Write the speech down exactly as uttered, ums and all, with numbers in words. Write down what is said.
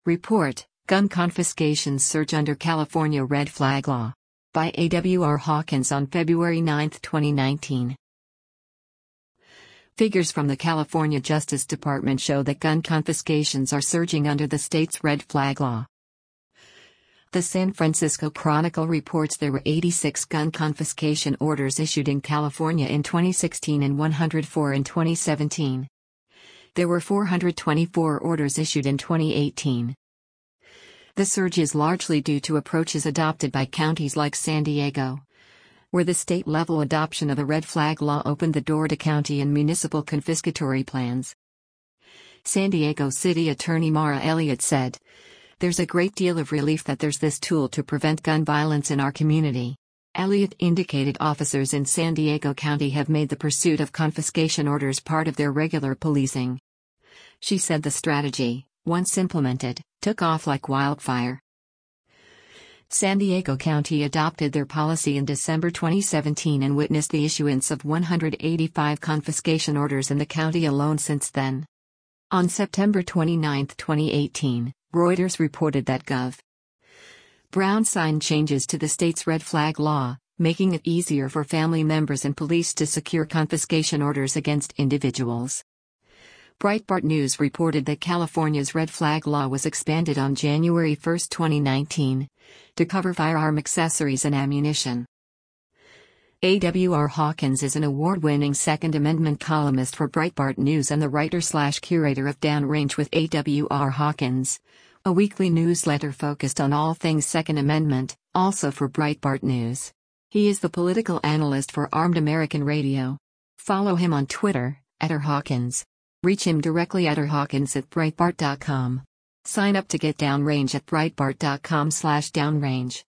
Report, Gun Confiscations Surge Under California Red Flag Law. By A W R Hawkins on February ninth, twenty nineteen. Figures from the California Justice Department show that gun confiscations are surging under the state's Red Flag Law. The San Francisco Chronicle reports there were eighty-six gun confiscation orders issued in California in twenty sixteen and one hundred four in twenty seventeen. There were four hundred twenty-four orders issued in twenty eighteen. The surge is largely due to approaches adopted by counties like San Diego, where the state-level adoption of the Red Flag Law opened the door to county and municipal confiscatory plans. San Diego City Attorney Maura Elliott said, "There's a great deal of relief that there's this tool to prevent gun violence in our community." Elliott indicated officers in San Diego County have made the pursuit of confiscation orders part of their regular policing. She said the strategy, once implemented, took off like wildfire. San Diego County adopted their policy in December twenty seventeen and witnessed the issuance of one hundred eighty-five confiscation orders in the county alone since then. On September twenty-ninth, twenty eighteen, Reuters reported that Gov. Brown signed changes to the state's Red Flag Law, making it easier for family members and police to secure confiscation orders against individuals. Breitbart News reported that California's Red Flag Law was expanded on January first, twenty nineteen, to cover firearm accessories and ammunition. A W R Hawkins is an award-winning Second Amendment columnist for Breitbart News and the writer-slash-curator of Downrange with A W R Hawkins, a weekly newsletter focused on all things Second Amendment, also for Breitbart News. He is the political analyst for Armed American Radio. Follow him on Twitter, at r hawkins. Reach him directly at r hawkins at breitbart dot com. Sign up to get Downrange at breitbart dot com slash downrange.